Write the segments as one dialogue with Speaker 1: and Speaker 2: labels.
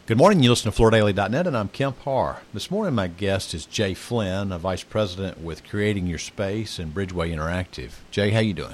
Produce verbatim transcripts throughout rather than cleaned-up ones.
Speaker 1: Good morning. You listen to Florida Daily dot net, and I'm Kemp Harr. This morning, my guest is Jay Flynn, a vice president with Creating Your Space and Bridgeway Interactive. Jay, how you doing?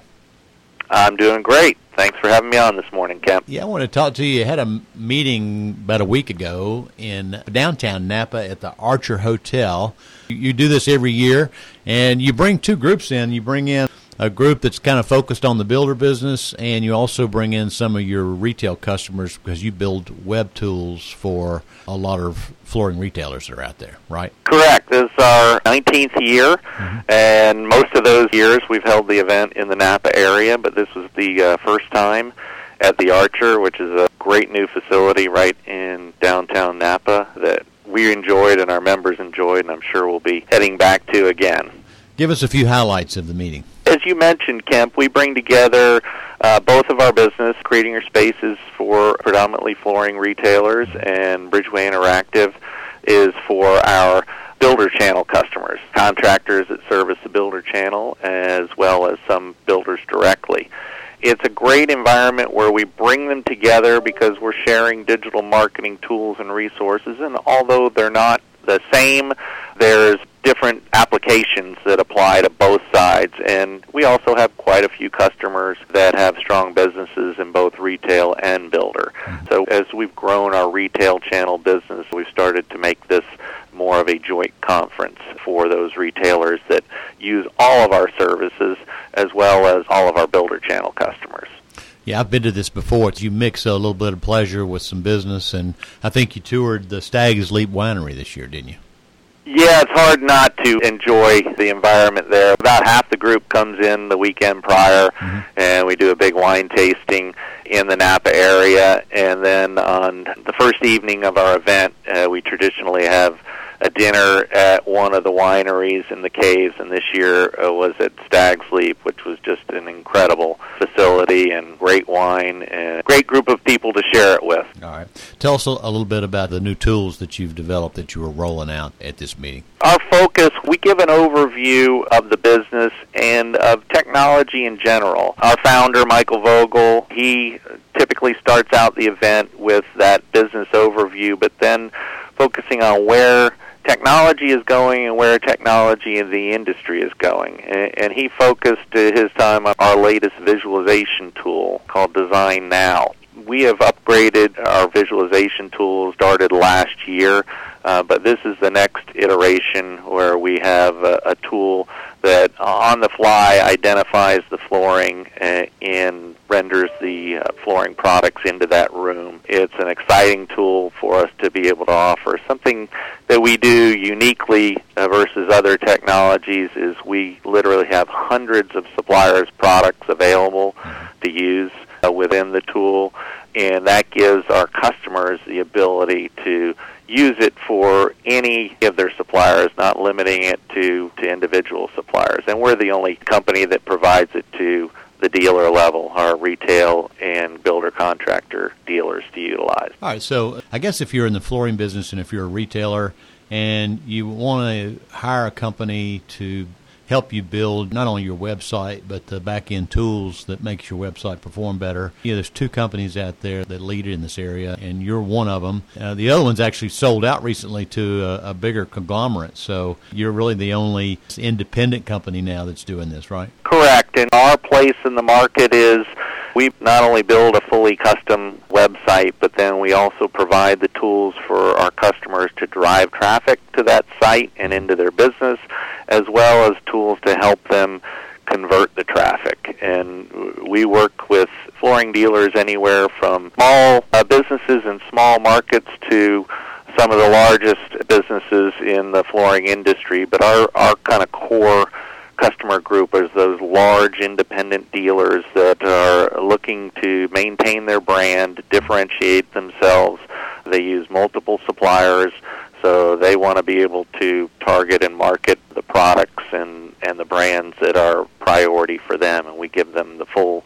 Speaker 2: I'm doing great. Thanks for having me on this morning, Kemp.
Speaker 1: Yeah, I want to talk to you. You had a meeting about a week ago in downtown Napa at the Archer Hotel. You do this every year, and you bring two groups in. You bring in a group that's kind of focused on the builder business, and you also bring in some of your retail customers because you build web tools for a lot of flooring retailers that are out there, right?
Speaker 2: Correct. This is our nineteenth year, mm-hmm. and most of those years we've held the event in the Napa area, but this was the uh, first time at the Archer, which is a great new facility right in downtown Napa that we enjoyed and our members enjoyed, and I'm sure we'll be heading back to again.
Speaker 1: Give us a few highlights of the meeting.
Speaker 2: As you mentioned, Kemp, we bring together uh, both of our business, Creating Your Spaces for predominantly flooring retailers, and Bridgeway Interactive is for our builder channel customers, contractors that service the builder channel, as well as some builders directly. It's a great environment where we bring them together because we're sharing digital marketing tools and resources, and although they're not the same, there's different applications that apply to both sides, and we also have quite a few customers that have strong businesses in both retail and builder. So as we've grown our retail channel business, we've started to make this more of a joint conference for those retailers that use all of our services as well as all of our builder channel customers.
Speaker 1: Yeah, I've been to this before. You mix a little bit of pleasure with some business, and I think you toured the Stag's Leap Winery this year, didn't you?
Speaker 2: Yeah, it's hard not to enjoy the environment there. About half the group comes in the weekend prior, mm-hmm. and we do a big wine tasting in the Napa area. And then on the first evening of our event, uh, we traditionally have a dinner at one of the wineries in the caves, and this year uh, was at Stag's Leap, which was just an incredible facility and great wine and a great group of people to share it with.
Speaker 1: All right. Tell us a little bit about the new tools that you've developed that you were rolling out at this meeting.
Speaker 2: Our focus, we give an overview of the business and of technology in general. Our founder, Michael Vogel, he typically starts out the event with that business overview, but then focusing on where technology is going and where technology in the industry is going. And he focused his time on our latest visualization tool called Design Now. We have upgraded our visualization tool, started last year, uh, but this is the next iteration where we have a, a tool that on the fly identifies the flooring uh, and renders the uh, flooring products into that room. It's an exciting tool for us to be able to offer. Something that we do uniquely uh, versus other technologies is we literally have hundreds of suppliers' products available to use uh, within the tool, and that gives our customers the ability to use it for any of their suppliers, not limiting it to, to individual suppliers. And we're the only company that provides it to the dealer level, our retail and builder contractor dealers to utilize.
Speaker 1: All right, so I guess if you're in the flooring business and if you're a retailer and you want to hire a company to help you build not only your website but the back-end tools that makes your website perform better. You know, there's two companies out there that lead in this area, and you're one of them. Uh, the other one's actually sold out recently to a, a bigger conglomerate, so you're really the only independent company now that's doing this, right?
Speaker 2: Correct, and our place in the market is we not only build a fully custom website, but then we also provide the tools for our customers to drive traffic to that site and into their business, as well as tools to help them convert the traffic. And we work with flooring dealers anywhere from small uh, businesses in small markets to some of the largest businesses in the flooring industry. But our, our kind of core customer group is those large independent dealers that are looking to maintain their brand, differentiate themselves. They use multiple suppliers, so they want to be able to target and market the products and, and the brands that are priority for them, and we give them the full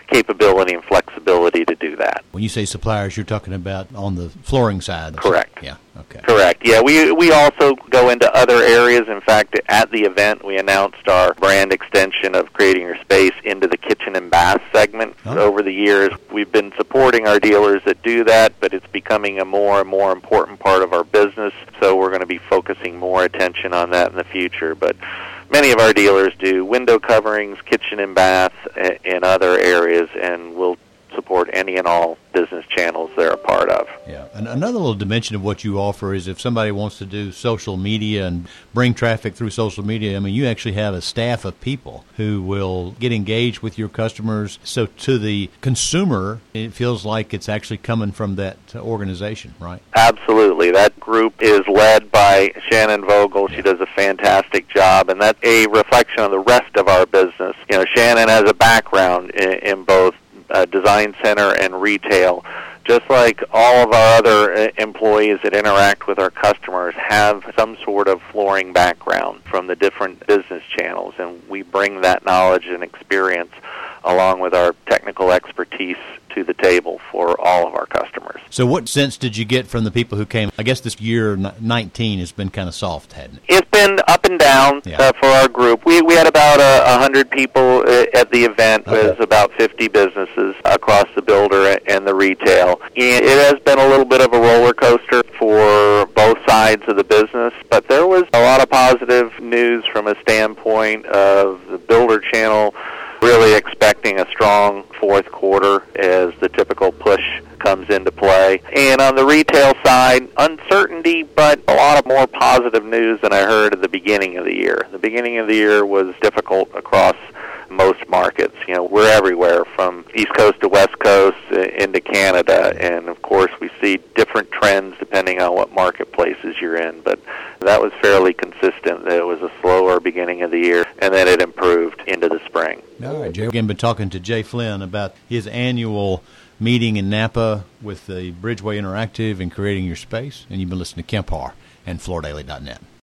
Speaker 2: capability and flexibility to do that.
Speaker 1: When you say suppliers, you're talking about on the flooring side?
Speaker 2: Correct.
Speaker 1: Yeah, okay.
Speaker 2: Correct. Yeah, we we also go into other areas. In fact, at the event, we announced our brand extension of Creating Your Space into the kitchen and bath segment.
Speaker 1: Oh.
Speaker 2: Over the years, we've been supporting our dealers that do that, but it's becoming a more and more important part of our business, so we're going to be focusing more attention on that in the future. But many of our dealers do window coverings, kitchen and bath, and other areas, and we'll support any and all business channels they're a part of.
Speaker 1: Yeah, and another little dimension of what you offer is if somebody wants to do social media and bring traffic through social media, I mean, you actually have a staff of people who will get engaged with your customers. So to the consumer, it feels like it's actually coming from that organization, right?
Speaker 2: Absolutely. That group is led by Shannon Vogel. She does a fantastic job, and that's a reflection of the rest of our business. You know, Shannon has a background in, in both Uh, design center and retail. Just like all of our other uh, employees that interact with our customers have some sort of flooring background from the different business channels, and we bring that knowledge and experience along with our technical expertise to the table for all of our customers.
Speaker 1: So what sense did you get from the people who came? I guess this year nineteen has been kind of soft, hasn't it?
Speaker 2: It's been up and down
Speaker 1: yeah.
Speaker 2: uh, for our group. We we had about a uh, hundred people uh, at the event. Okay. With about fifty businesses across the builder and the retail. And it has been a little bit of a roller coaster for both sides of the business, but there was a lot of positive news from a standpoint of the builder channel really expecting a strong fourth quarter as the typical push comes into play. And on the retail side, uncertainty, but a lot of more positive news than I heard at the beginning of the year. The beginning of the year was difficult across most markets. You know, we're everywhere from East Coast to West Coast into Canada, and of course we see different trends depending on what marketplaces you're in, but that was fairly consistent. It was a slower beginning of the year, and then it improved into the spring.
Speaker 1: All right, Jay. Again, been talking to Jay Flynn about his annual meeting in Napa with the Bridgeway Interactive and Creating Your Space, and you've been listening to Kemp Harr and Florida Daily dot net.